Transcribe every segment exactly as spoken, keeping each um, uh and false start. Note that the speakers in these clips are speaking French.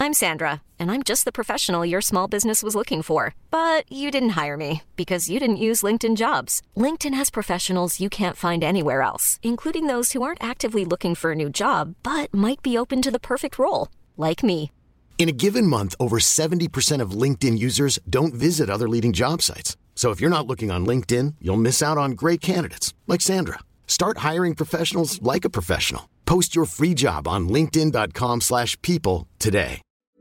I'm Sandra, and I'm just the professional your small business was looking for. But you didn't hire me because you didn't use LinkedIn Jobs. LinkedIn has professionals you can't find anywhere else, including those who aren't actively looking for a new job, but might be open to the perfect role, like me. In a given month, over seventy percent of LinkedIn users don't visit other leading job sites. So if you're not looking on LinkedIn, you'll miss out on great candidates like Sandra. Start hiring professionals like a professional. Post your free job on linkedin.com slash people today.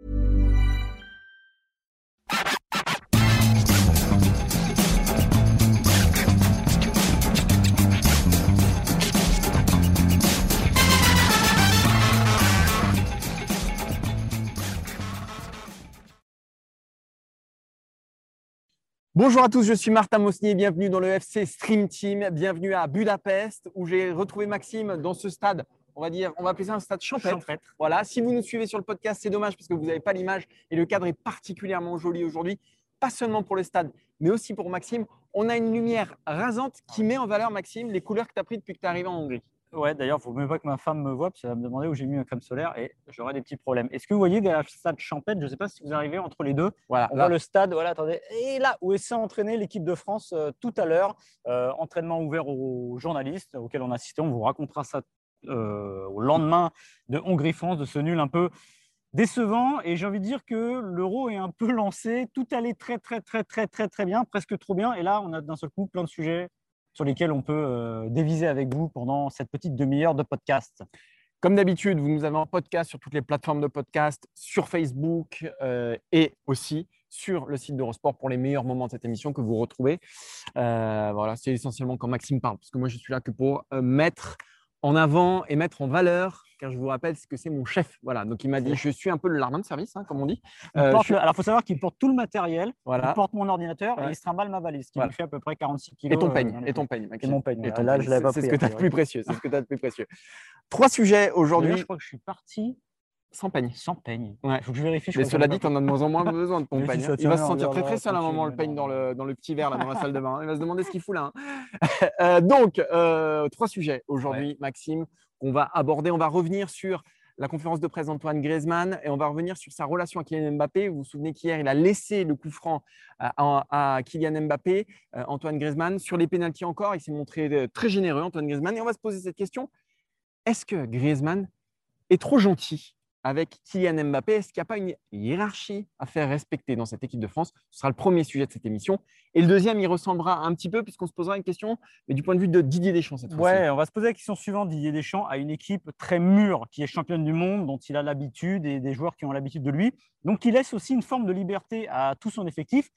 Bonjour à tous, je suis Martin Mosnier, bienvenue dans le F C Stream Team, bienvenue à Budapest où j'ai retrouvé Maxime dans ce stade, on va dire, on va appeler ça un stade champêtre. champêtre. Voilà, si vous nous suivez sur le podcast, c'est dommage parce que vous n'avez pas l'image et le cadre est particulièrement joli aujourd'hui, pas seulement pour le stade, mais aussi pour Maxime. On a une lumière rasante qui met en valeur, Maxime, les couleurs que tu as prises depuis que tu es arrivé en Hongrie. Ouais, d'ailleurs, il ne faut même pas que ma femme me voie parce qu'elle va me demander où j'ai mis ma crème solaire et j'aurai des petits problèmes. Est-ce que vous voyez derrière le stade champêtre, je ne sais pas si vous arrivez entre les deux, voilà, on là. voit le stade, voilà, attendez, et là où s'est entraîné l'équipe de France euh, tout à l'heure, euh, entraînement ouvert aux journalistes auxquels on a assisté, on vous racontera ça euh, au lendemain de Hongrie-France, de ce nul un peu décevant, et j'ai envie de dire que l'Euro est un peu lancé, tout allait très très très très très très bien, presque trop bien, et là on a d'un seul coup plein de sujets sur lesquels on peut euh, déviser avec vous pendant cette petite demi-heure de podcast. Comme d'habitude, vous nous avez en podcast sur toutes les plateformes de podcast, sur Facebook euh, et aussi sur le site d'Eurosport pour les meilleurs moments de cette émission que vous retrouvez. Euh, voilà, c'est essentiellement quand Maxime parle, parce que moi je suis là que pour euh, mettre en avant et mettre en valeur, car je vous rappelle que c'est mon chef. Voilà, donc il m'a dit, je suis un peu le lardin de service, hein, comme on dit. Euh, porte, suis... Alors, il faut savoir qu'il porte tout le matériel, voilà. Il porte mon ordinateur ouais. et il se trimballe ma valise, qui voilà. me fait à peu près quarante-six kilos. Et ton peigne, euh, et ton peigne, Maxime. Et mon peigne, et ton là, peigne. je l'avais pas c'est, pris. C'est ce que tu as de plus précieux, c'est ce que tu as de plus précieux. Trois sujets aujourd'hui. D'ailleurs, je crois que je suis parti… Sans peigne. Sans peigne. Ouais. Il faut que je vérifie. Je Mais cela dit, tu en as de moins en moins besoin de ton peigne. Si il va se sentir très très seul à un moment, le peigne dans le, dans le petit verre là, dans la salle de bain. Il va se demander ce qu'il fout là. Hein. euh, donc, euh, trois sujets aujourd'hui, ouais. Maxime, qu'on va aborder. On va revenir sur la conférence de presse d'Antoine Griezmann et on va revenir sur sa relation avec Kylian Mbappé. Vous vous souvenez qu'hier, il a laissé le coup franc à, à, à Kylian Mbappé, euh, Antoine Griezmann. Sur les pénaltys encore, il s'est montré très généreux, Antoine Griezmann. Et on va se poser cette question. Est-ce que Griezmann est trop gentil avec Kylian Mbappé? Est-ce qu'il n'y a pas une hiérarchie à faire respecter dans cette équipe de France? Ce sera le premier sujet de cette émission. Et le deuxième, il ressemblera un petit peu, puisqu'on se posera une question, mais du point de vue de Didier Deschamps cette fois-ci. Ouais, on va se poser la question suivante. Didier Deschamps a une équipe très mûre, qui est championne du monde, dont il a l'habitude, et des joueurs qui ont l'habitude de lui. Donc, il laisse aussi une forme de liberté à tout son effectif.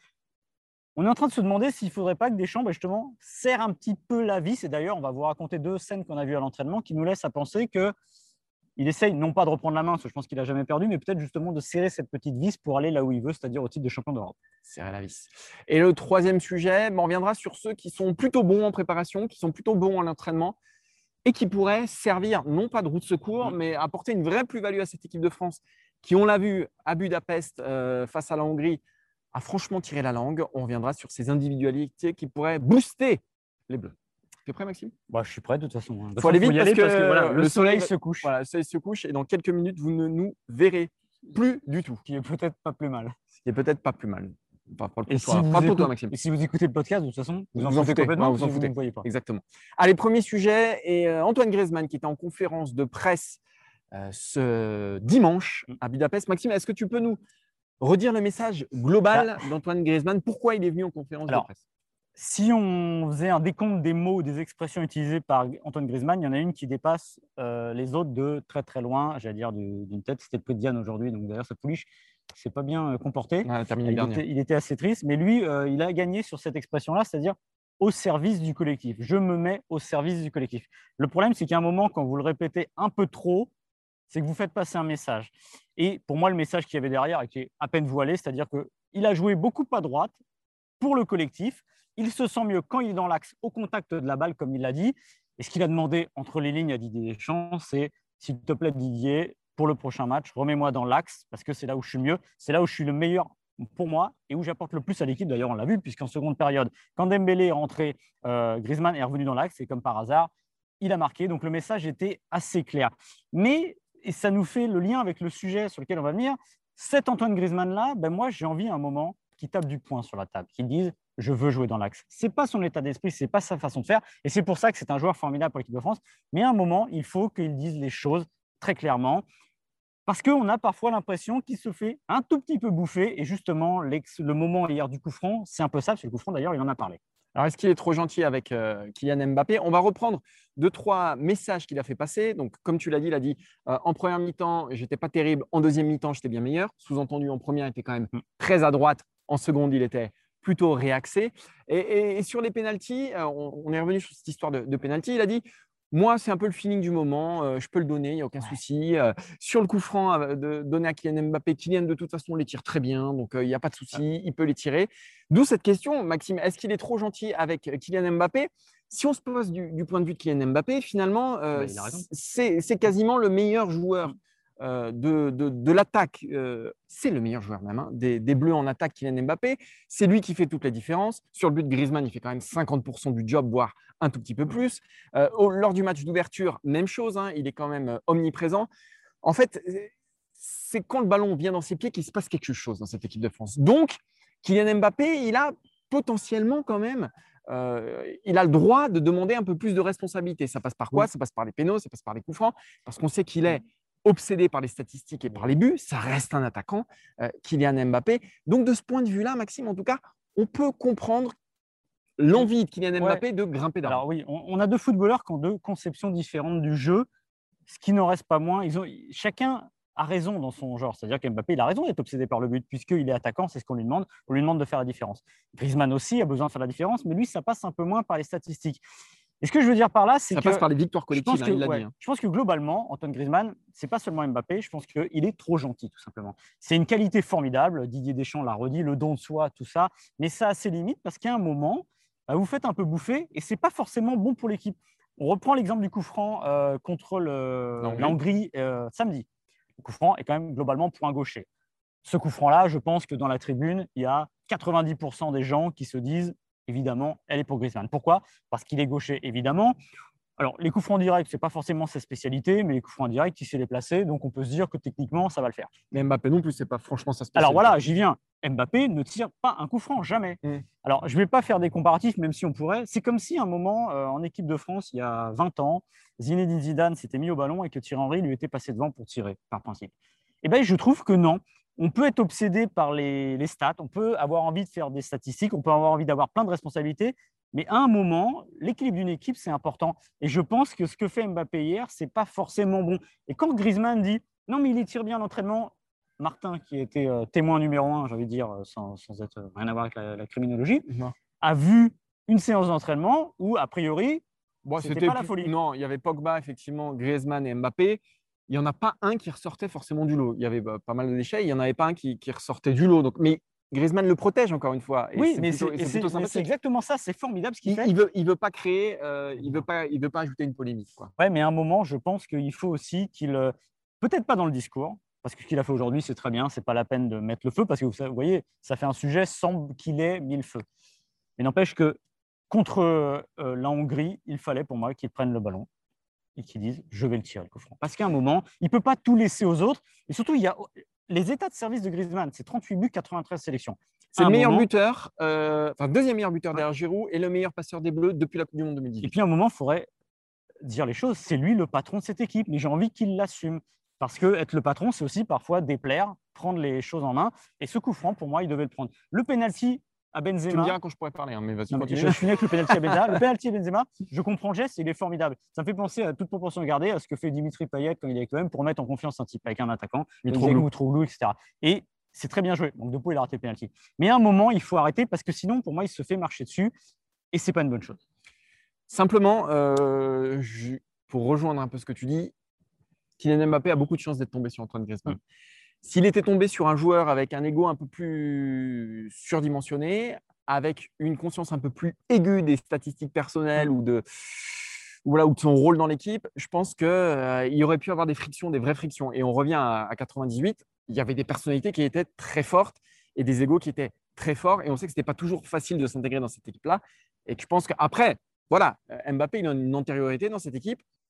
On est en train de se demander s'il ne faudrait pas que Deschamps, bah justement, serre un petit peu la vis. Et d'ailleurs, on va vous raconter deux scènes qu'on a vues à l'entraînement qui nous laissent à penser que il essaye non pas de reprendre la main, parce que je pense qu'il n'a jamais perdu, mais peut-être justement de serrer cette petite vis pour aller là où il veut, c'est-à-dire au titre de champion d'Europe. Serrer la vis. Et le troisième sujet, on reviendra sur ceux qui sont plutôt bons en préparation, qui sont plutôt bons en entraînement et qui pourraient servir, non pas de roue de secours, mmh. mais apporter une vraie plus-value à cette équipe de France qui, on l'a vu à Budapest euh, face à la Hongrie, a franchement tiré la langue. On reviendra sur ces individualités qui pourraient booster les Bleus. Tu es prêt, Maxime? Bah, je suis prêt de toute façon. Il faut aller vite parce que, parce que voilà, le, le soleil, soleil se couche. Voilà, le soleil se couche et dans quelques minutes, vous ne nous verrez plus du tout. Ce qui est peut-être pas plus mal. Ce qui est peut-être pas plus mal. Pas pour, et si toi, pas pour toi, Maxime. Et si vous écoutez le podcast, de toute façon, vous, vous en, en foutez complètement. Non, vous en si foutez. Vous ne voyez pas. Exactement. Allez, premier sujet. Et euh, Antoine Griezmann qui était en conférence de presse euh, ce dimanche à Budapest. Maxime, est-ce que tu peux nous redire le message global bah. d'Antoine Griezmann? Pourquoi il est venu en conférence Alors, de presse? Si on faisait un décompte des mots, des expressions utilisées par Antoine Griezmann, il y en a une qui dépasse euh, les autres de très très loin, j'allais dire d'une tête. C'était le prix de Diane aujourd'hui, donc d'ailleurs sa pouliche ne s'est pas bien comporté. Ah, il, était, il était assez triste, mais lui, euh, il a gagné sur cette expression-là, c'est-à-dire au service du collectif. Je me mets au service du collectif. Le problème, c'est qu'à un moment, quand vous le répétez un peu trop, c'est que vous faites passer un message. Et pour moi, le message qu'il y avait derrière était à peine voilé, c'est-à-dire qu'il a joué beaucoup à droite pour le collectif. Il se sent mieux quand il est dans l'axe, au contact de la balle, comme il l'a dit. Et ce qu'il a demandé entre les lignes à Didier Deschamps, c'est « S'il te plaît, Didier, pour le prochain match, remets-moi dans l'axe, parce que c'est là où je suis mieux, c'est là où je suis le meilleur pour moi et où j'apporte le plus à l'équipe. » D'ailleurs, on l'a vu, puisqu'en seconde période, quand Dembélé est rentré, euh, Griezmann est revenu dans l'axe, et comme par hasard, il a marqué. Donc, le message était assez clair. Mais, et ça nous fait le lien avec le sujet sur lequel on va venir, Cet Antoine Griezmann-là, ben moi, j'ai envie à un moment qu'il tape du poing sur la table, qu'il dise « je veux jouer dans l'axe ». Ce n'est pas son état d'esprit, ce n'est pas sa façon de faire. Et c'est pour ça que c'est un joueur formidable pour l'équipe de France. Mais à un moment, il faut qu'il dise les choses très clairement. Parce qu'on a parfois l'impression qu'il se fait un tout petit peu bouffer. Et justement, le moment hier du coup franc, c'est un peu ça. Parce que le coup franc, d'ailleurs, il en a parlé. Alors, est-ce qu'il est trop gentil avec euh, Kylian Mbappé? On va reprendre deux, trois messages qu'il a fait passer. Donc, comme tu l'as dit, il a dit euh, en première mi-temps, j'étais pas terrible. En deuxième mi-temps, j'étais bien meilleur. Sous-entendu, en première, il était quand même très à droite. En seconde, il était plutôt réaxé. Et, et, et sur les pénaltys, euh, on, on est revenu sur cette histoire de, de pénalty. Il a dit moi, c'est un peu le feeling du moment. Euh, je peux le donner, il n'y a aucun ouais. souci. Euh, sur le coup franc euh, de donner à Kylian Mbappé, Kylian, de toute façon, les tire très bien. Donc, il euh, n'y a pas de souci. Ouais. Il peut les tirer. D'où cette question, Maxime, est-ce qu'il est trop gentil avec Kylian Mbappé? Si on se pose du, du point de vue de Kylian Mbappé, finalement, euh, c'est, c'est quasiment le meilleur joueur euh, de, de, de l'attaque. Euh, c'est le meilleur joueur même, hein, des, des Bleus en attaque, Kylian Mbappé. C'est lui qui fait toute la différence. Sur le but de Griezmann, il fait quand même cinquante pour cent du job, voire un tout petit peu plus. Euh, au, lors du match d'ouverture, même chose, hein, il est quand même euh, omniprésent. En fait, c'est quand le ballon vient dans ses pieds qu'il se passe quelque chose dans cette équipe de France. Donc, Kylian Mbappé, il a potentiellement quand même, euh, il a le droit de demander un peu plus de responsabilité. Ça passe par quoi? Ça passe par les pénaux, ça passe par les coups francs, parce qu'on sait qu'il est obsédé par les statistiques et par les buts. Ça reste un attaquant, euh, Kylian Mbappé. Donc, de ce point de vue-là, Maxime, en tout cas, on peut comprendre l'envie de Kylian Mbappé ouais. de grimper d'arbre. Alors oui, on, on a deux footballeurs qui ont deux conceptions différentes du jeu, ce qui n'en reste pas moins. Ils ont, chacun a raison dans son genre. C'est-à-dire qu'Mbappé, il a raison d'être obsédé par le but, puisqu'il est attaquant, c'est ce qu'on lui demande. On lui demande de faire la différence. Griezmann aussi a besoin de faire la différence, mais lui, ça passe un peu moins par les statistiques. Et ce que je veux dire par là, c'est ça que… Ça passe par les victoires collectives, je pense, que, hein, il l'a ouais, dit. Hein. Je pense que globalement, Antoine Griezmann, ce n'est pas seulement Mbappé, je pense qu'il est trop gentil, tout simplement. C'est une qualité formidable, Didier Deschamps l'a redit, le don de soi, tout ça, mais ça a ses limites, parce qu'à un moment, bah, vous faites un peu bouffer, et ce n'est pas forcément bon pour l'équipe. On reprend l'exemple du coup franc euh, contre le, la Hongrie euh, samedi. Le coup franc est quand même globalement pour un gaucher. Ce coup franc-là, je pense que dans la tribune, il y a quatre-vingt-dix pour cent des gens qui se disent, évidemment, elle est pour Griezmann. Pourquoi? Parce qu'il est gaucher, évidemment. Alors, les coups francs directs, ce n'est pas forcément sa spécialité, mais les coups francs directs, il sait les placer, donc on peut se dire que techniquement, ça va le faire. Mais Mbappé non plus, ce n'est pas franchement sa spécialité. Alors voilà, j'y viens. Mbappé ne tire pas un coup franc, jamais. Mm. Alors, je ne vais pas faire des comparatifs, même si on pourrait. C'est comme si, à un moment, euh, en équipe de France, il y a vingt ans, Zinedine Zidane s'était mis au ballon et que Thierry Henry lui était passé devant pour tirer, par principe. Eh bien, je trouve que non. On peut être obsédé par les, les stats, on peut avoir envie de faire des statistiques, on peut avoir envie d'avoir plein de responsabilités, mais à un moment, l'équilibre d'une équipe, c'est important. Et je pense que ce que fait Mbappé hier, ce n'est pas forcément bon. Et quand Griezmann dit « non, mais il y tire bien l'entraînement », Martin, qui était euh, témoin numéro un, j'ai envie de dire, sans, sans être, euh, rien à voir avec la, la criminologie, non. a vu une séance d'entraînement où, a priori, bon, c'était, c'était pas la folie. Non, il y avait Pogba, effectivement, Griezmann et Mbappé. Il n'y en a pas un qui ressortait forcément du lot. Il y avait bah, pas mal de déchets, il n'y en avait pas un qui, qui ressortait du lot. Donc, mais Griezmann le protège encore une fois. Et oui, c'est mais, plutôt, c'est, c'est, mais c'est exactement ça, c'est formidable ce qu'il il, fait. Il ne veut, il veut pas créer, euh, il ne veut pas, il veut pas ajouter une polémique. Oui, mais à un moment, je pense qu'il faut aussi qu'il, peut-être pas dans le discours, parce que ce qu'il a fait aujourd'hui, c'est très bien, ce n'est pas la peine de mettre le feu, parce que vous voyez, ça fait un sujet sans qu'il ait mis le feu. Mais n'empêche que contre euh, la Hongrie, il fallait pour moi qu'il prenne le ballon et qu'ils disent « je vais le tirer, le coup franc ». Parce qu'à un moment, il ne peut pas tout laisser aux autres. Et surtout, il y a les états de service de Griezmann, c'est trente-huit buts, quatre-vingt-treize sélections. C'est le meilleur moment, buteur, euh, enfin deuxième meilleur buteur derrière Giroud et le meilleur passeur des Bleus depuis la Coupe du Monde deux mille dix-huit. Et puis à un moment, il faudrait dire les choses. C'est lui le patron de cette équipe, mais j'ai envie qu'il l'assume. Parce que être le patron, c'est aussi parfois déplaire, prendre les choses en main. Et ce coup franc, pour moi, il devait le prendre. Le penalty à Benzema. Tu me diras quand je pourrais parler, hein, mais vas-y. Non, mais je finis avec le penalty à Benzema. Le penalty à Benzema, je comprends le geste, il est formidable. Ça me fait penser à toute proportion gardée à ce que fait Dimitri Payet quand il est avec l'O M pour mettre en confiance un type avec un attaquant, Mitroglou, et cetera. Et c'est très bien joué. Donc, Depo, il a raté le penalty. Mais à un moment, il faut arrêter parce que sinon, pour moi, il se fait marcher dessus et c'est pas une bonne chose. Simplement, euh, je, pour rejoindre un peu ce que tu dis, Kylian Mbappé a beaucoup de chance d'être tombé sur Antoine Griezmann. Mmh. S'il était tombé sur un joueur avec un ego un peu plus surdimensionné, avec une conscience un peu plus aiguë des statistiques personnelles mmh. ou, de, ou, voilà, ou de son rôle dans l'équipe, je pense qu'il euh, y aurait pu avoir des frictions, des vraies frictions. Et on revient à, à quatre-vingt-dix-huit, il y avait des personnalités qui étaient très fortes et des égos qui étaient très forts. Et on sait que ce n'était pas toujours facile de s'intégrer dans cette équipe-là. Et que je pense qu'après, voilà, Mbappé, il a une antériorité dans cette équipe.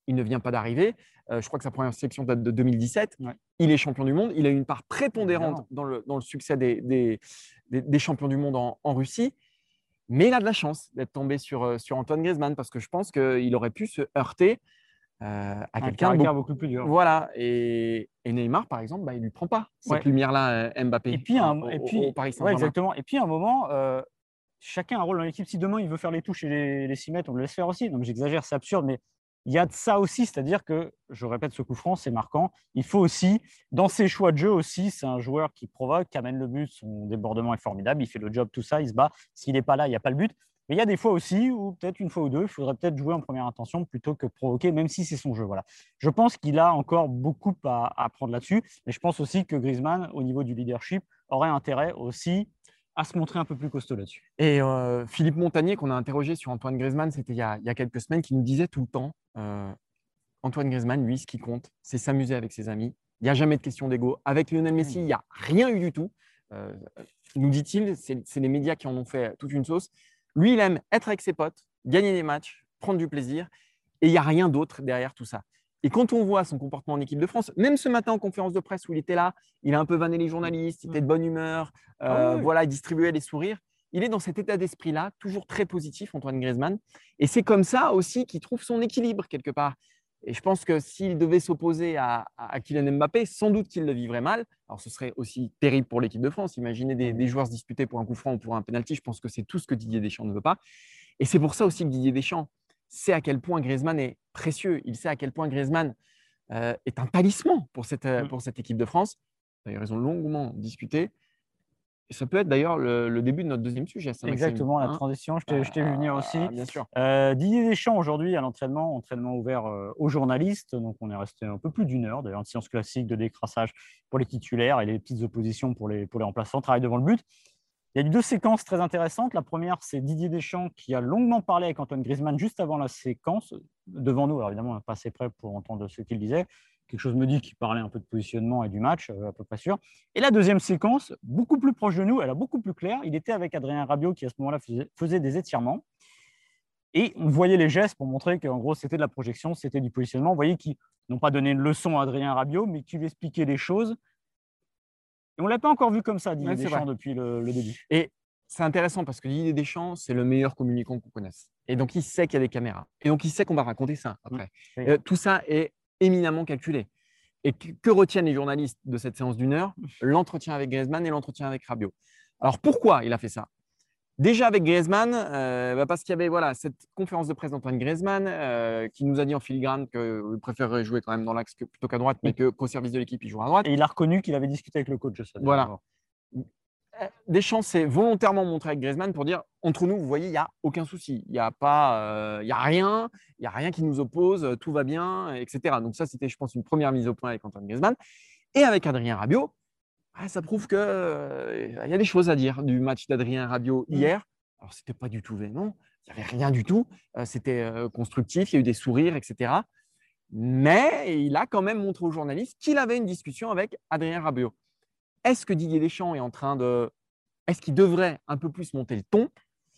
il ne vient pas d'arriver. Euh, je crois que sa première sélection date de deux mille dix-sept. Ouais. Il est champion du monde. Il a eu une part prépondérante Évidemment. dans le, dans le succès des, des, des, des champions du monde en, en Russie. Mais il a de la chance d'être tombé sur, sur Antoine Griezmann parce que je pense qu'il aurait pu se heurter euh, à Un quelqu'un de caractère beaucoup, beaucoup plus dur. Voilà. Et, et Neymar, par exemple, bah, il ne lui prend pas cette Ouais. lumière-là, euh, Mbappé, Et puis, un, au, et au- puis au Paris ouais, Saint-Germain. exactement. Et puis, à un moment, euh, chacun a un rôle dans l'équipe. Si demain, il veut faire les touches et les, les six mètres, on le laisse faire aussi. Donc, j'exagère, c'est absurde, mais il y a de ça aussi. C'est-à-dire que, je répète, ce coup franc, c'est marquant. Il faut aussi, dans ses choix de jeu aussi, c'est un joueur qui provoque, qui amène le but. Son débordement est formidable. Il fait le job, tout ça, il se bat. S'il n'est pas là, il n'y a pas le but. Mais il y a des fois aussi, ou peut-être une fois ou deux, il faudrait peut-être jouer en première intention plutôt que provoquer, même si c'est son jeu. Voilà. Je pense qu'il a encore beaucoup à à apprendre là-dessus. Mais je pense aussi que Griezmann, au niveau du leadership, aurait intérêt aussi à se montrer un peu plus costaud là-dessus. Et euh, Philippe Montagnier, qu'on a interrogé sur Antoine Griezmann, c'était il y a, il y a quelques semaines, qui nous disait tout le temps euh, Antoine Griezmann, lui, ce qui compte, c'est s'amuser avec ses amis. Il n'y a jamais de question d'ego. Avec Lionel Messi, il n'y a rien eu du tout. Euh, nous dit-il, c'est, c'est les médias qui en ont fait toute une sauce. Lui, il aime être avec ses potes, gagner des matchs, prendre du plaisir. Et il n'y a rien d'autre derrière tout ça. Et quand on voit son comportement en équipe de France, même ce matin en conférence de presse où il était là, il a un peu vanné les journalistes, il était de bonne humeur, euh, Ah oui. voilà, il distribuait des sourires. Il est dans cet état d'esprit-là, toujours très positif, Antoine Griezmann. Et c'est comme ça aussi qu'il trouve son équilibre quelque part. Et je pense que s'il devait s'opposer à, à, à Kylian Mbappé, sans doute qu'il le vivrait mal. Alors ce serait aussi terrible pour l'équipe de France. Imaginez des, des joueurs se disputer pour un coup franc ou pour un penalty. Je pense que c'est tout ce que Didier Deschamps ne veut pas. Et c'est pour ça aussi que Didier Deschamps sait à quel point Griezmann est précieux. Il sait à quel point Griezmann euh, est un talisman pour cette, euh, pour cette équipe de France. D'ailleurs, ils ont longuement discuté. Et ça peut être d'ailleurs le, le début de notre deuxième sujet. Ça, Exactement, Maxime, la hein transition, je t'ai, je t'ai vu venir aussi. Ah, bien sûr. Euh, Didier Deschamps, aujourd'hui, à l'entraînement, entraînement ouvert euh, aux journalistes. Donc, on est resté un peu plus d'une heure, d'ailleurs, une séance classique de décrassage pour les titulaires et les petites oppositions pour les, pour les remplaçants, travail devant le but. Il y a eu deux séquences très intéressantes. La première, c'est Didier Deschamps qui a longuement parlé avec Antoine Griezmann juste avant la séquence, devant nous. Alors, évidemment, on n'est pas assez près pour entendre ce qu'il disait. Quelque chose me dit qu'il parlait un peu de positionnement et du match, euh, à peu près sûr. Et la deuxième séquence, beaucoup plus proche de nous, elle est beaucoup plus claire. Il était avec Adrien Rabiot qui, à ce moment-là, faisait, faisait des étirements. Et on voyait les gestes pour montrer qu'en gros, c'était de la projection, c'était du positionnement. Vous voyez qu'ils n'ont pas donné une leçon à Adrien Rabiot, mais qui lui expliquaient les choses. Et on ne l'a pas encore vu comme ça, Didier Ouais, c'est Deschamps, vrai. depuis le, le début. Et c'est intéressant parce que Didier Deschamps, c'est le meilleur communicant qu'on connaisse. Et donc, il sait qu'il y a des caméras. Et donc, il sait qu'on va raconter ça après. Oui. Euh, tout ça est éminemment calculé. Et que, que retiennent les journalistes de cette séance d'une heure? L'entretien avec Griezmann et l'entretien avec Rabiot. Alors, pourquoi il a fait ça? Déjà avec Griezmann, euh, bah parce qu'il y avait voilà, cette conférence de presse d'Antoine Griezmann euh, qui nous a dit en filigrane qu'il préférerait jouer quand même dans l'axe que- plutôt qu'à droite, mais que, qu'au service de l'équipe, il jouera à droite. Et il a reconnu qu'il avait discuté avec le coach. Ça, Voilà. Euh, Deschamps s'est volontairement montré avec Griezmann pour dire entre nous, vous voyez, il n'y a aucun souci. Il n'y a, pas, euh, il y a rien, il n'y a rien qui nous oppose, tout va bien, et cetera. Donc, ça, c'était, je pense, une première mise au point avec Antoine Griezmann. Et avec Adrien Rabiot, ah, ça prouve qu'il euh, y a des choses à dire du match d'Adrien Rabiot hier. Alors, ce n'était pas du tout véhément, il n'y avait rien du tout. Euh, c'était euh, constructif, il y a eu des sourires, et cetera. Mais il a quand même montré aux journalistes qu'il avait une discussion avec Adrien Rabiot. Est-ce que Didier Deschamps est en train de… Est-ce qu'il devrait un peu plus monter le ton?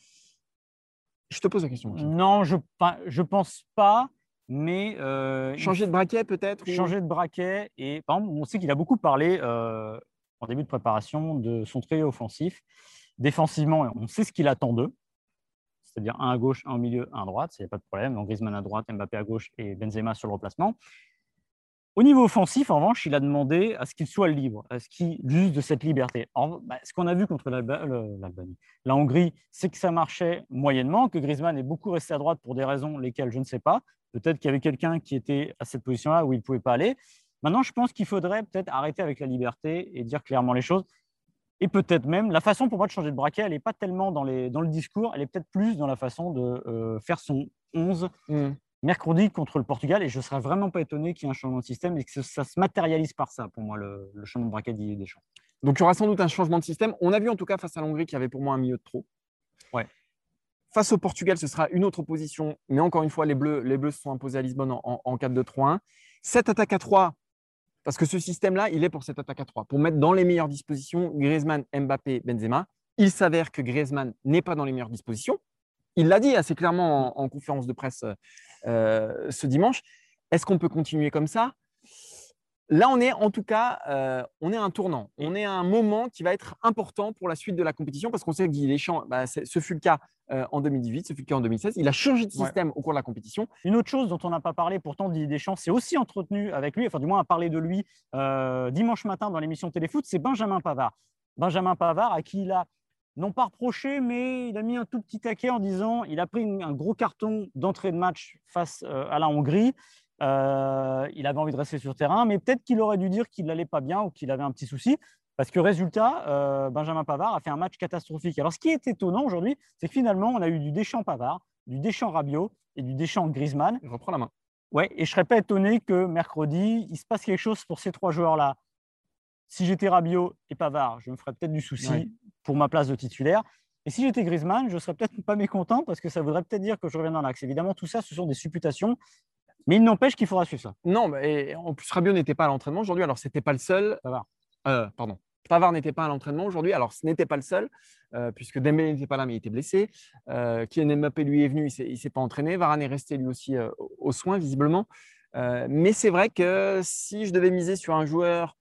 Je te pose la question. Non, je ne pense pas, mais… Euh, changer de braquet peut-être ou… Changer de braquet. Et par exemple, on sait qu'il a beaucoup parlé euh, en début de préparation de son trio offensif. Défensivement, on sait ce qu'il attend d'eux, c'est-à-dire un à gauche, un au milieu, un à droite, il n'y a pas de problème. Donc Griezmann à droite, Mbappé à gauche et Benzema sur le remplacement. Au niveau offensif, en revanche, il a demandé à ce qu'il soit libre, à ce qu'il use de cette liberté. En, bah, ce qu'on a vu contre l'Alba, l'Albanie, la Hongrie, c'est que ça marchait moyennement, que Griezmann est beaucoup resté à droite pour des raisons lesquelles je ne sais pas. Peut-être qu'il y avait quelqu'un qui était à cette position-là où il ne pouvait pas aller. Maintenant, je pense qu'il faudrait peut-être arrêter avec la liberté et dire clairement les choses. Et peut-être même, la façon pour moi de changer de braquet, elle n'est pas tellement dans, les, dans le discours, elle est peut-être plus dans la façon de euh, faire son onze mmh. mercredi contre le Portugal. Et je ne serais vraiment pas étonné qu'il y ait un changement de système et que ça se matérialise par ça, pour moi, le, le changement de braquet d'Didier Deschamps. Donc, il y aura sans doute un changement de système. On a vu en tout cas face à l'Hongrie qu'il y avait pour moi un milieu de trop. Ouais. Face au Portugal, ce sera une autre opposition. Mais encore une fois, les Bleus, les Bleus se sont imposés à Lisbonne en, en, en quatre deux trois un. Cette attaque à trois, parce que ce système-là, il est pour cette attaque à trois, pour mettre dans les meilleures dispositions Griezmann, Mbappé, Benzema. Il s'avère que Griezmann n'est pas dans les meilleures dispositions. Il l'a dit assez clairement en, en conférence de presse euh, ce dimanche. Est-ce qu'on peut continuer comme ça? Là, on est en tout cas, euh, on est à un tournant. On est à un moment qui va être important pour la suite de la compétition parce qu'on sait que Didier Deschamps, bah, ce fut le cas euh, en deux mille dix-huit, ce fut le cas en deux mille seize. Il a changé de système ouais. au cours de la compétition. Une autre chose dont on n'a pas parlé, pourtant Didier Deschamps s'est aussi entretenu avec lui, enfin du moins a parlé de lui euh, dimanche matin dans l'émission Téléfoot, c'est Benjamin Pavard. Benjamin Pavard à qui il a non pas reproché, mais il a mis un tout petit taquet en disant il a pris une, un gros carton d'entrée de match face euh, à la Hongrie. Euh, il avait envie de rester sur terrain, mais peut-être qu'il aurait dû dire qu'il n'allait pas bien ou qu'il avait un petit souci. Parce que résultat, euh, Benjamin Pavard a fait un match catastrophique. Alors, ce qui est étonnant aujourd'hui, c'est que finalement, on a eu du Deschamps-Pavard, du Deschamps-Rabiot et du Deschamps-Griezmann. Je reprends la main. Ouais, et je ne serais pas étonné que mercredi, il se passe quelque chose pour ces trois joueurs-là. Si j'étais Rabiot et Pavard, je me ferais peut-être du souci ouais. pour ma place de titulaire. Et si j'étais Griezmann, je ne serais peut-être pas mécontent parce que ça voudrait peut-être dire que je reviens dans l'axe. Évidemment, tout ça, ce sont des supputations. Mais il n'empêche qu'il faudra suivre ça. Non, mais en plus, Rabiot n'était pas à l'entraînement aujourd'hui. Alors, ce n'était pas le seul. Pavard. Euh, pardon. Pavard n'était pas à l'entraînement aujourd'hui. Alors, ce n'était pas le seul, euh, puisque Dembélé n'était pas là, mais il était blessé. Euh, Kylian Mbappé, lui, est venu. Il ne s'est pas entraîné. Varane est resté, lui aussi, euh, aux soins, visiblement. Euh, mais c'est vrai que si je devais miser sur un joueur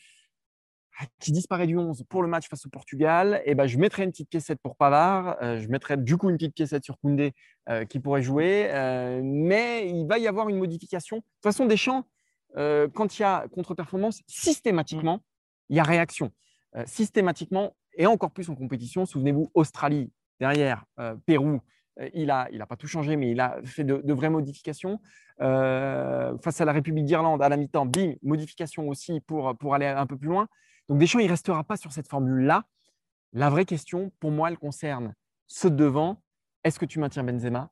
qui disparaît du onze pour le match face au Portugal, eh ben, je mettrais une petite piécette pour Pavard. Euh, je mettrais du coup une petite piécette sur Koundé euh, qui pourrait jouer. Euh, mais il va y avoir une modification. De toute façon, Deschamps, euh, quand il y a contre-performance, systématiquement, il y a réaction. Euh, systématiquement, et encore plus en compétition. Souvenez-vous, Australie, derrière, euh, Pérou, euh, il n'a il a pas tout changé, mais il a fait de, de vraies modifications. Euh, face à la République d'Irlande, à la mi-temps, bim, modification aussi pour, pour aller un peu plus loin. Donc Deschamps, il ne restera pas sur cette formule-là. La vraie question, pour moi, elle concerne ceux de devant. Est-ce que tu maintiens Benzema?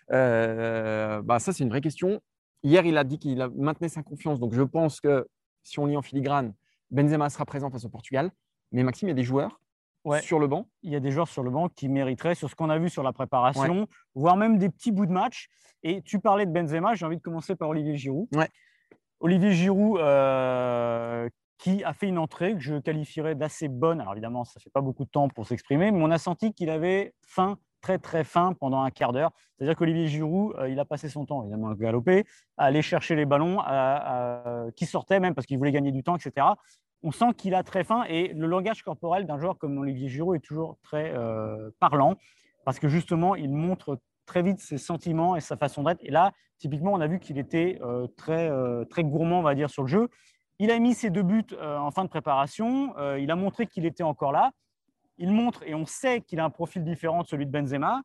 euh, bah, Ça, c'est une vraie question. Hier, il a dit qu'il maintenait sa confiance. Donc, je pense que si on lit en filigrane, Benzema sera présent face au Portugal. Mais Maxime, il y a des joueurs ouais. sur le banc. Il y a des joueurs sur le banc qui mériteraient, sur ce qu'on a vu sur la préparation, ouais. voire même des petits bouts de match. Et tu parlais de Benzema, j'ai envie de commencer par Olivier Giroud. Ouais. Olivier Giroud, euh, qui a fait une entrée que je qualifierais d'assez bonne. Alors évidemment, ça ne fait pas beaucoup de temps pour s'exprimer, mais on a senti qu'il avait faim, très très faim pendant un quart d'heure. C'est-à-dire qu'Olivier Giroud, euh, il a passé son temps, évidemment, à galoper, à aller chercher les ballons, à, à, qui sortaient même parce qu'il voulait gagner du temps, et cetera. On sent qu'il a très faim et le langage corporel d'un joueur comme Olivier Giroud est toujours très euh, parlant parce que justement, il montre très vite ses sentiments et sa façon d'être. Et là, typiquement, on a vu qu'il était euh, très, euh, très gourmand, on va dire, sur le jeu. Il a mis ses deux buts euh, en fin de préparation. Euh, il a montré qu'il était encore là. Il montre, et on sait qu'il a un profil différent de celui de Benzema.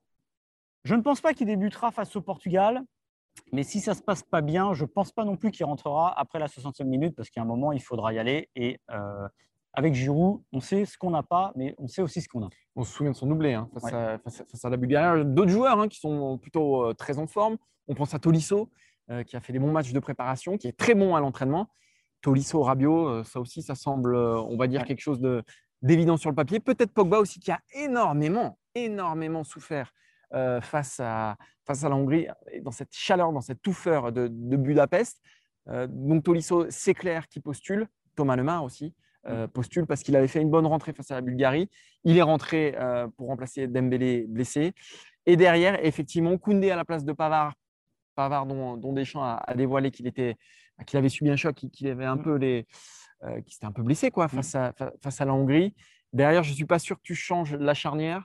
Je ne pense pas qu'il débutera face au Portugal. Mais si ça ne se passe pas bien, je ne pense pas non plus qu'il rentrera après la soixantième minute parce qu'à un moment, il faudra y aller. Et euh, avec Giroud, on sait ce qu'on n'a pas, mais on sait aussi ce qu'on a. On se souvient de son doublé hein, face, ouais. à, face, à, face à la Bulgarie. D'autres joueurs hein, qui sont plutôt euh, très en forme. On pense à Tolisso, euh, qui a fait des bons matchs de préparation, qui est très bon à l'entraînement. Tolisso, Rabiot, euh, ça aussi, ça semble, euh, on va dire, ouais. quelque chose de, d'évident sur le papier. Peut-être Pogba aussi, qui a énormément, énormément souffert euh, face, à, face à la Hongrie, dans cette chaleur, dans cette touffeur de, de Budapest. Euh, donc Tolisso, c'est clair qu'il postule. Thomas Lemar aussi euh, postule parce qu'il avait fait une bonne rentrée face à la Bulgarie. Il est rentré euh, pour remplacer Dembélé blessé. Et derrière, effectivement, Koundé à la place de Pavard. Pavard dont, dont Deschamps a, a dévoilé qu'il était, qu'il avait subi un choc, qu'il avait un peu les, euh, qu'il s'était un peu blessé quoi, face, à, face à la Hongrie. Derrière, je ne suis pas sûr que tu changes la charnière.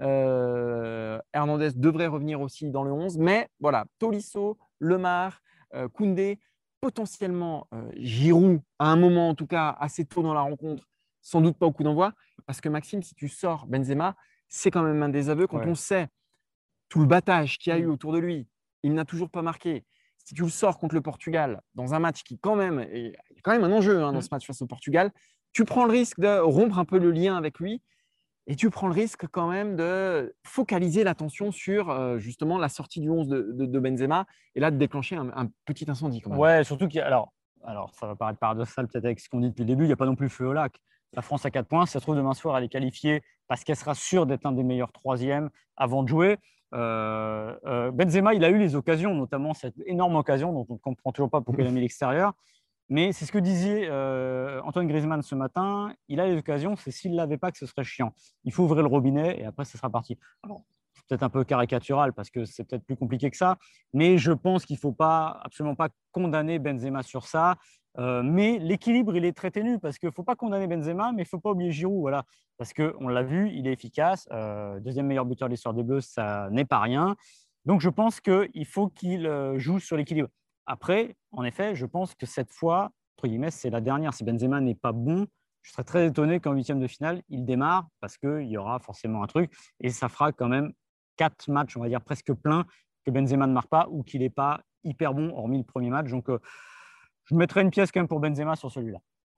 Euh, Hernandez devrait revenir aussi dans le onze. Mais voilà, Tolisso, Lemar, euh, Koundé, potentiellement euh, Giroud, à un moment en tout cas assez tôt dans la rencontre, sans doute pas au coup d'envoi. Parce que Maxime, si tu sors Benzema, c'est quand même un désaveu quand ouais. on sait tout le battage qu'il y a eu autour de lui. Il n'a toujours pas marqué. Si tu le sors contre le Portugal, dans un match qui quand même est quand même un enjeu hein, dans ce match face au Portugal, tu prends le risque de rompre un peu le lien avec lui et tu prends le risque quand même de focaliser l'attention sur euh, justement la sortie du onze de, de, de Benzema et là de déclencher un, un petit incendie. Quand même. Ouais, surtout qu'il y a, alors, alors ça va paraître paradoxal peut-être avec ce qu'on dit depuis le début, il n'y a pas non plus feu au lac. La France a quatre points, si ça se trouve demain soir elle est qualifiée parce qu'elle sera sûre d'être un des meilleurs troisièmes avant de jouer. Euh, euh, Benzema, il a eu les occasions, notamment cette énorme occasion dont on ne comprend toujours pas pourquoi il a mis l'extérieur. Mais c'est ce que disait euh, Antoine Griezmann ce matin. Il a les occasions, c'est s'il ne l'avait pas que ce serait chiant. Il faut ouvrir le robinet et après, ce sera parti. Alors, peut-être un peu caricatural parce que c'est peut-être plus compliqué que ça. Mais je pense qu'il ne faut pas, absolument pas condamner Benzema sur ça. Euh, mais l'équilibre, il est très ténu parce qu'il ne faut pas condamner Benzema, mais il ne faut pas oublier Giroud. Voilà. Parce qu'on l'a vu, il est efficace. Euh, deuxième meilleur buteur de l'histoire des Bleus, ça n'est pas rien. Donc, je pense qu'il faut qu'il euh, joue sur l'équilibre. Après, en effet, je pense que cette fois, entre guillemets, c'est la dernière. Si Benzema n'est pas bon, je serais très étonné qu'en huitième de finale, il démarre parce qu'il y aura forcément un truc. Et ça fera quand même quatre matchs, on va dire presque pleins, que Benzema ne marque pas ou qu'il n'est pas hyper bon, hormis le premier match. Donc, euh, je mettrais une pièce quand même pour Benzema sur celui-là.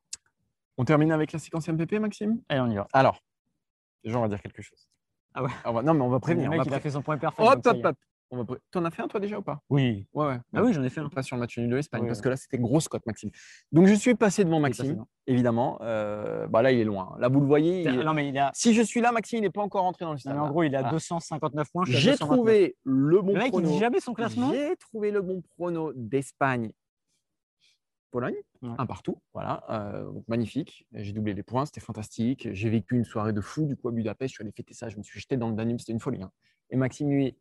On termine avec la séquence M P P, Maxime ? Allez, on y va. Alors, déjà, on va dire quelque chose. Ah ouais. On va... Non, mais on va prévenir. Le mec, on va il pré... a fait son point parfait. Hop, hop, hop. On va pré... Tu en as fait un, toi, déjà, ou pas ? Oui. Ouais, ouais. Ah oui, j'en ai fait un. Pas sur le match nul de l'Espagne, Oui, parce oui. que là, c'était grosse cote, Maxime. Donc, je suis passé devant Maxime, passé devant. évidemment. Euh... Bah, là, il est loin. Là, vous le voyez. Il... Non, mais il a... Si je suis là, Maxime, il n'est pas encore rentré dans le stade. Non, mais en gros, il a voilà. deux cent cinquante-neuf points. J'ai trouvé le bon le mec, prono. il dit jamais son classement. J'ai trouvé le bon prono d'Espagne. Pologne, ouais. un partout, voilà, euh, donc magnifique. J'ai doublé les points, c'était fantastique. J'ai vécu une soirée de fou du coup à Budapest. Je suis allé fêter ça, je me suis jeté dans le Danube, c'était une folie. Hein. Et Maxime, lui,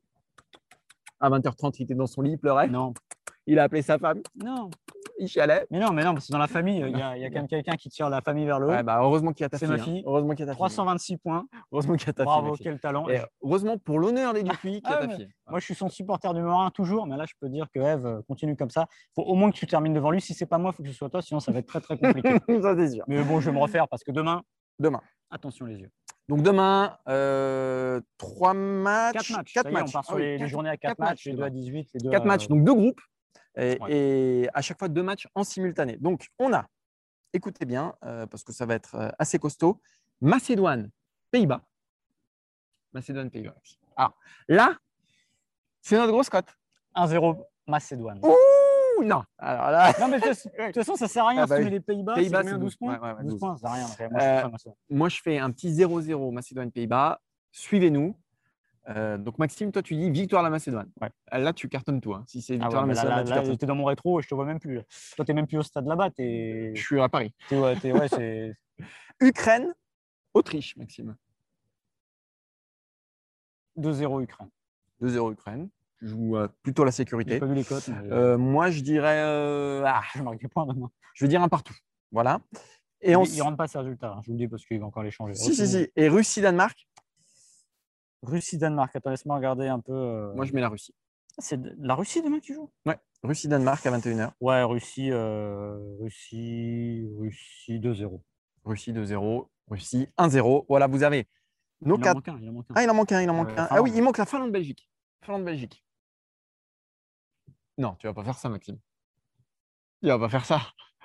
à vingt heures trente, il était dans son lit, il pleurait. Non. Il a appelé sa femme. Non. Il chialait. Mais non, mais non, parce que dans la famille, il y a, il y a quand même quelqu'un qui tire la famille vers le haut. Ouais, bah, heureusement qu'il y a ta C'est fille. ma fille. Hein. Heureusement qu'il y a ta trois fille. cent vingt-six points. Heureusement qu'il y a ta Bravo, fille. quel talent. Et heureusement pour l'honneur des Dupuis qu'il y a Ah, ta fille. Moi, je suis son supporter numéro un toujours, mais là, je peux dire que Eve continue comme ça. Il faut au moins que tu termines devant lui. Si c'est pas moi, il faut que ce soit toi, sinon ça va être très très compliqué. Ça, c'est sûr. Mais bon, je vais me refaire parce que demain, Demain. attention les yeux. Donc demain, euh, trois matchs. Quatre matchs. Quatre Ça y est, matchs. on part sur Ah oui, les, quatre, les journées à quatre, quatre matchs, matchs, les deux à dix-huit, les deux Quatre à... matchs, donc deux groupes. Et, Ouais. et à chaque fois deux matchs en simultané. Donc on a, écoutez bien, euh, parce que ça va être euh, assez costaud, Macédoine, Pays-Bas. Macédoine, Pays-Bas. Alors là, c'est notre grosse cote. un zéro Macédoine. Ouh, non. Alors là, Non, mais de toute façon, ça sert à rien Ah bah si tu oui. mets les Pays-Bas. Pays-Bas, c'est c'est combien, douze douze. points. Ouais, ouais, ouais, douze douze. points, c'est rien. Moi, je Euh, préfère Macédoine. moi je fais un petit zéro zéro Macédoine, Pays-Bas. Suivez-nous. Euh, donc Maxime, toi tu dis victoire de la Macédoine. Ouais. Là tu cartonnes tout. Hein. Si c'est Ah victoire ouais, de la mais là, Macédoine, là, tu là, cartonnes. t'es dans mon rétro et je te vois même plus. Là. Toi, t'es même plus au stade là-bas. T'es, Je suis à Paris. t'es, ouais, t'es, ouais, c'est Ukraine, Autriche, Maxime. deux zéro Ukraine. deux zéro Ukraine. Tu joues euh, plutôt la J'ai sécurité. pas vu les cotes, mais Euh, moi je dirais, euh, ah, je marque des points demain. je veux dire un partout. Voilà. Et Et on... il ne rentre pas ces résultats. Hein, je vous le dis parce qu'il va encore les changer. Si, si, si. Et Russie-Danemark, Russie-Danemark. Attends, laisse-moi regarder un peu. euh, moi je mets la Russie. C'est de- la Russie demain qui joue. Ouais. Russie-Danemark à vingt et une heures. Ouais, Russie, euh, Russie, Russie deux zéro. Russie deux zéro. Russie un zéro. Voilà, vous avez nos Il en quatre. manque un. Il en manque un. Ah, il en manque un, il en manque Euh, un. Ah Finlande. oui, il manque la Finlande-Belgique. Finlande-Belgique. Non, tu vas pas faire ça, Maxime. Tu vas pas faire ça.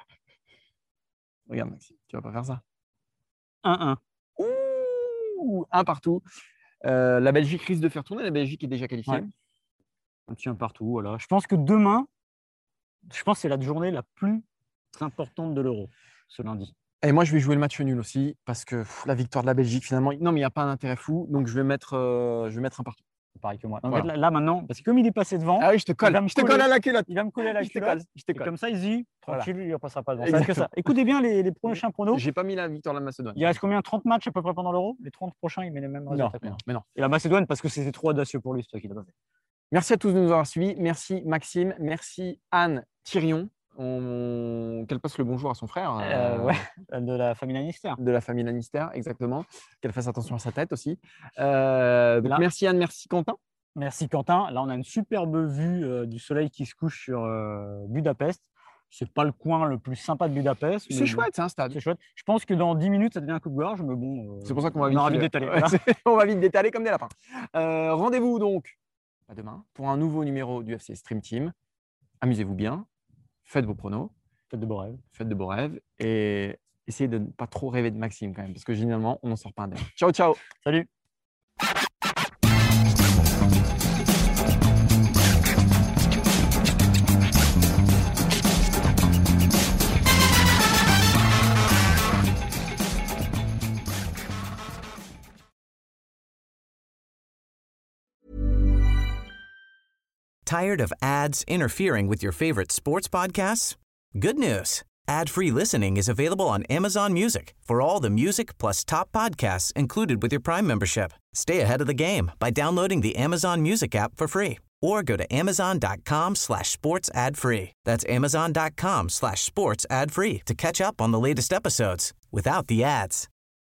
Regarde, Maxime, tu vas pas faire ça. un un. Ouh, un partout. Euh, la Belgique risque de faire tourner. La Belgique est déjà qualifiée. Ouais. Un petit un partout. Voilà. Je pense que demain, je pense que c'est la journée la plus importante de l'Euro, ce lundi. Et moi, je vais jouer le match nul aussi parce que pff, la victoire de la Belgique, finalement, non, mais il n'y a pas d'intérêt fou. Donc, je vais mettre, euh, je vais mettre un partout. C'est pareil que moi. Donc, Voilà. là, là, maintenant, parce que comme il est passé devant, Ah oui, je te colle. Il va me Je te coller. colle à la culotte. il va me coller la Je te culotte. colle. Je te Et colle. comme ça, il se dit, Voilà. tranquille, il ne repassera pas devant. Ça va être que ça. Exactement. Écoutez bien les, les prochains pronos. J'ai pas mis la victoire de la Macédoine. Il reste combien trente matchs à peu près pendant l'Euro. Les trente prochains, il met les mêmes Non, résultats. mais que non, moi. mais non. Et la Macédoine, parce que c'était trop audacieux pour lui, c'est toi qui l'as pas fait. Merci à tous de nous avoir suivis. Merci Maxime. Merci Anne Thirion. On... Qu'elle passe le bonjour à son frère. Euh, euh, ouais, de la famille Lannister. De la famille Lannister, exactement. Qu'elle fasse attention à sa tête aussi. Euh, donc Là. merci Anne, merci Quentin. Merci Quentin. Là, on a une superbe vue euh, du soleil qui se couche sur euh, Budapest. C'est pas le coin le plus sympa de Budapest. mais C'est bon, chouette, c'est un stade. C'est chouette. Je pense que dans dix minutes, ça devient un coup de gorge, mais bon. euh, C'est pour ça qu'on va on vite, aura vite filer. d'étaler. Ouais, Voilà. c'est- on va vite détaler comme des lapins. Euh, Rendez-vous donc à demain pour un nouveau numéro du F C Stream Team. Amusez-vous bien, faites vos pronos, Faites de beaux rêves. faites de beaux rêves et essayez de ne pas trop rêver de Maxime quand même, parce que généralement, on n'en sort pas indemne. Ciao, ciao. Salut. Tired of ads interfering with your favorite sports podcasts? Good news. Ad-free listening is available on Amazon Music for all the music plus top podcasts included with your Prime membership. Stay ahead of the game by downloading the Amazon Music app for free or go to amazon.com slash sports ad free. That's amazon.com slash sports ad free to catch up on the latest episodes without the ads.